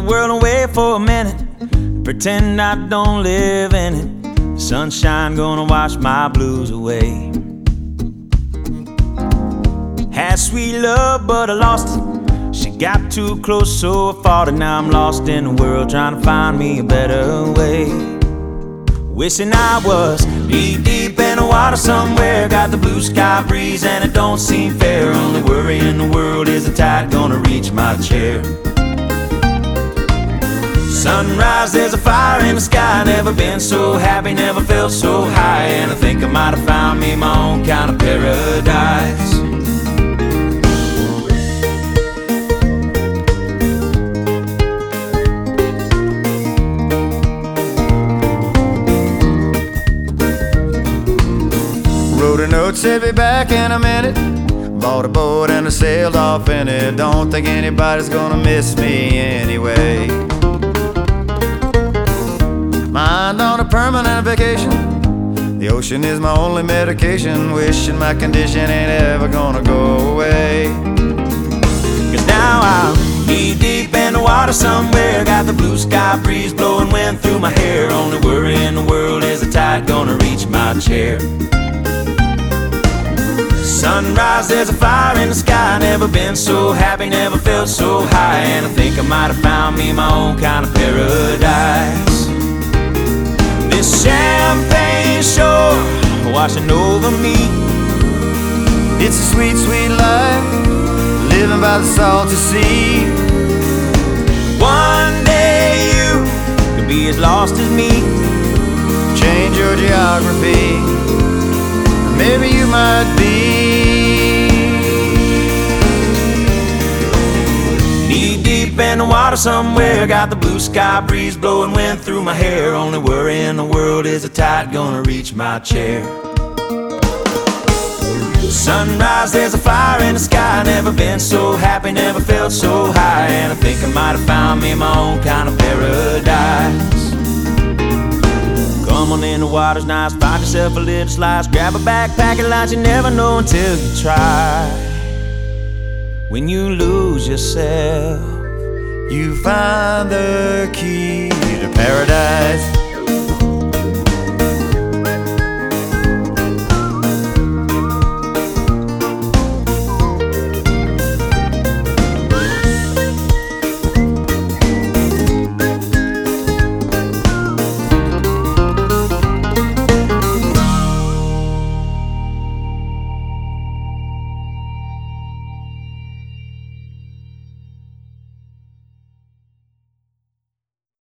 world away for a minute, pretend I don't live in it. Sunshine gonna wash my blues away. Had sweet love, but I lost it. She got too close, so I fought it. Now I'm lost in the world, trying to find me a better way. Wishing I was deep in the water somewhere. Got the blue sky breeze and it don't seem fair. Only worry in the world is the tide gonna reach my chair. Sunrise, there's a fire in the sky. Never been so happy, never felt so high. And I think I might have found me my own kind of paradise. Wrote a note, said be back in a minute. Bought a boat and I sailed off in it. Don't think anybody's gonna miss me anyway. Mind on a permanent vacation. The ocean is my only medication. Wishing my condition ain't ever gonna go away. Cause now I'm deep in the water somewhere. Got the blue sky breeze blowing wind through my hair. Only worry in the world is the tide gonna reach my chair. Sunrise, there's a fire in the sky. Never been so happy, never felt so high. And I think I might have found me my own kind of paradise. This champagne shore washing over me. It's a sweet, sweet life, living by the salty sea. One day you could be as lost as me. Change your geography, maybe you might be. Knee deep in the water somewhere. Got the blue sky breeze blowing wind through my hair. Only worry in the world is the tide gonna reach my chair. Sunrise, there's a fire in the sky. Never been so happy, never felt so high. And I think I might have found me my own kind of paradise. Come on in, the water's nice. Find yourself a little slice. Grab a backpack and lunch. You never know until you try. When you lose yourself, you find the key to paradise.